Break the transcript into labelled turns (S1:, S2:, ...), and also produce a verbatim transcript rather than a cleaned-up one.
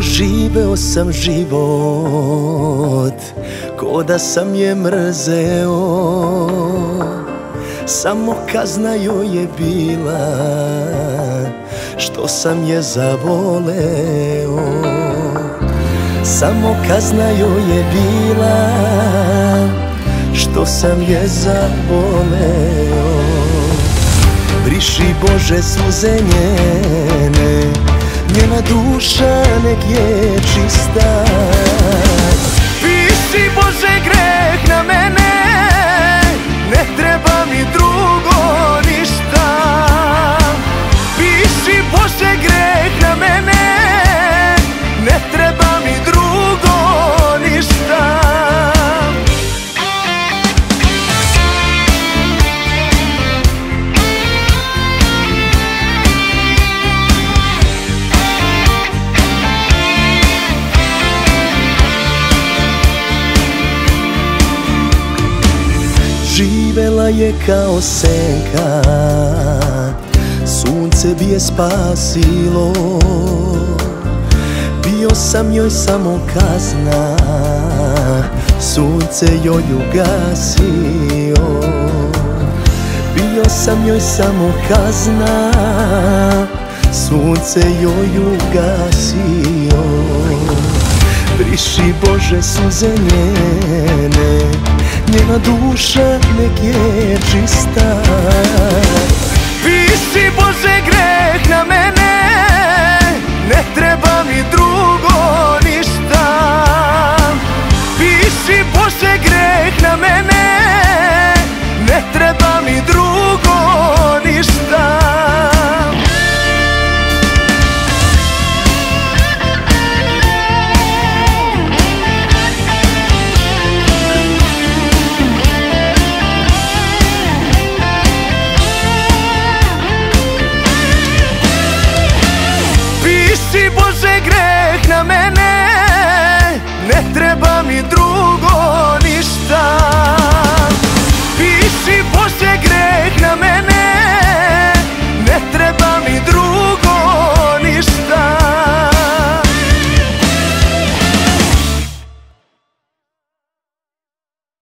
S1: Doživeo sam život ko da sam je mrzeo, samo kazna joj je bila što sam je zavoleo. Samo kazna joj je bila što sam je zavoleo. Briši Bože suze njene, njena duša nek je čista. Piši Bože greh na mene, ne treba mi drugo ništa. Piši Bože greh na mene, ne treba mi drugo ništa. Živela je kao senka, sunce bi je spasilo. Bio sam joj samo kazna, sunce joj ugasio. Bio sam joj samo kazna, sunce joj ugasio. Briši Bože suze njene, njena duša nek je čista. Piši Bože greh na mene,